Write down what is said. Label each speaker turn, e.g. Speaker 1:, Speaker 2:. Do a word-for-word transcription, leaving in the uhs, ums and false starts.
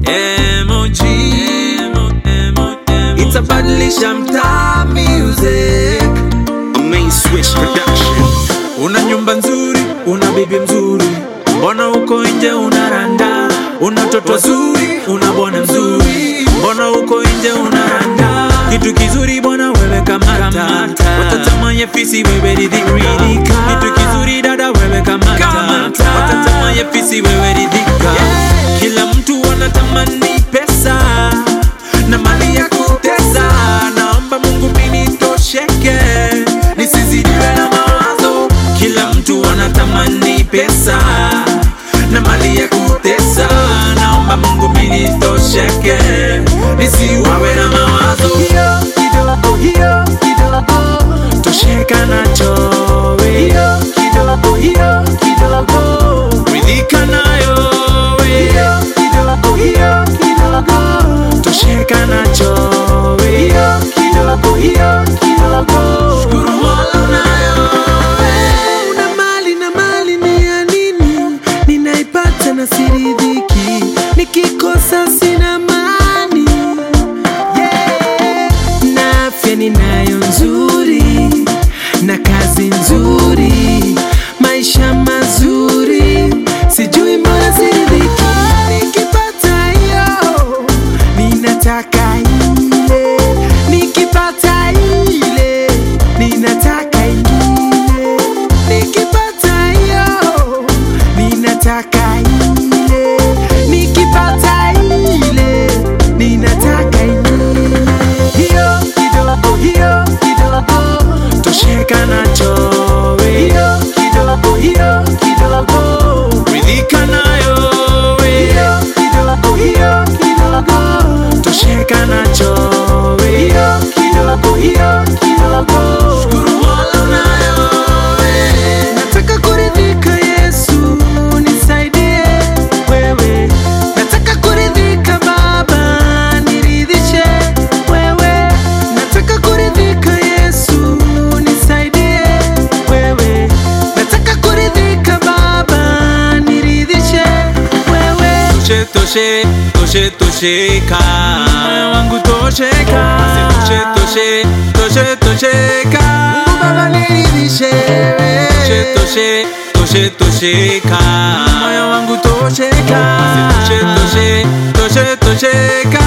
Speaker 1: M G. It's a badilisha mtaa music.
Speaker 2: A main switch production.
Speaker 1: Una nyumba nzuri, una bibi mzuri, mbona uko nje unaranda? Una toto nzuri, una bwana mzuri, mbona uko nje unaranda? Kitu kizuri bwana wewe kamata, watatamanye fisi wewe ridhika. Kitu kizuri dada wewe kamata, watatamanye fisi wewe ridhika. Kila mtu anatamani pesa na mali ya kutesa. Naomba Mungu mimi nitosheke, nisizidiwe na mawazo. Kila mtu anatamani pesa na mali ya kutesa. Naomba Mungu mimi nitosheke, nisiwawe na mawazo.
Speaker 3: Hiyo kidogo, hiyo kidogo,
Speaker 1: Tosheka nacho we.
Speaker 3: hiyo kidogo, hiyo kidogo,
Speaker 1: Ridhika nayo we.
Speaker 3: hiyo kidogo, hiyo kidogo,
Speaker 1: Tosheka nacho we.
Speaker 3: hiyo kidogo, hiyo kidogo.
Speaker 1: Shukuru Mola nayo we.
Speaker 3: Una mali na mali ni ya nini? Ninaipata na siridhiki, nikikosa sina amani. Yeah. Na afya ninayo nzuri, na kazi nzuri, maisha mazuri, sijui mbona siridhiki. Nikipata hiyo, ninataka ile. Nikipata ile, ninataka ile. Nikipata hiyo, ninataka ile. Nikipata ile, ninataka ile. Hiyo kidogo, hiyo kidogo,
Speaker 1: Tosheka nacho we.
Speaker 3: hiyo kidogo, hiyo kidogo,
Speaker 1: Ridhika nayo we.
Speaker 3: hiyo kidogo, hiyo kidogo,
Speaker 1: Tosheka nacho we.
Speaker 3: hiyo kidogo, hiyo kidogo.
Speaker 1: Shukuru Mola nayo we.
Speaker 3: Nataka kuridhika Yesu, nisaidie wewe. Nataka kuridhika Baba, niridhishe wewe. Nataka kuridhika Yesu, nisaidie wewe. Nataka kuridhika Baba, niridhishe wewe.
Speaker 1: Toshe toshe, toshe tosheka, moyo wangu tosheka. Toshe toshe, toshe tosheka,
Speaker 3: Mungu Baba, niridhishe wewe.
Speaker 1: toshe toshe, toshe tosheka, moyo wangu tosheka. Toshe toshe, toshe tosheka.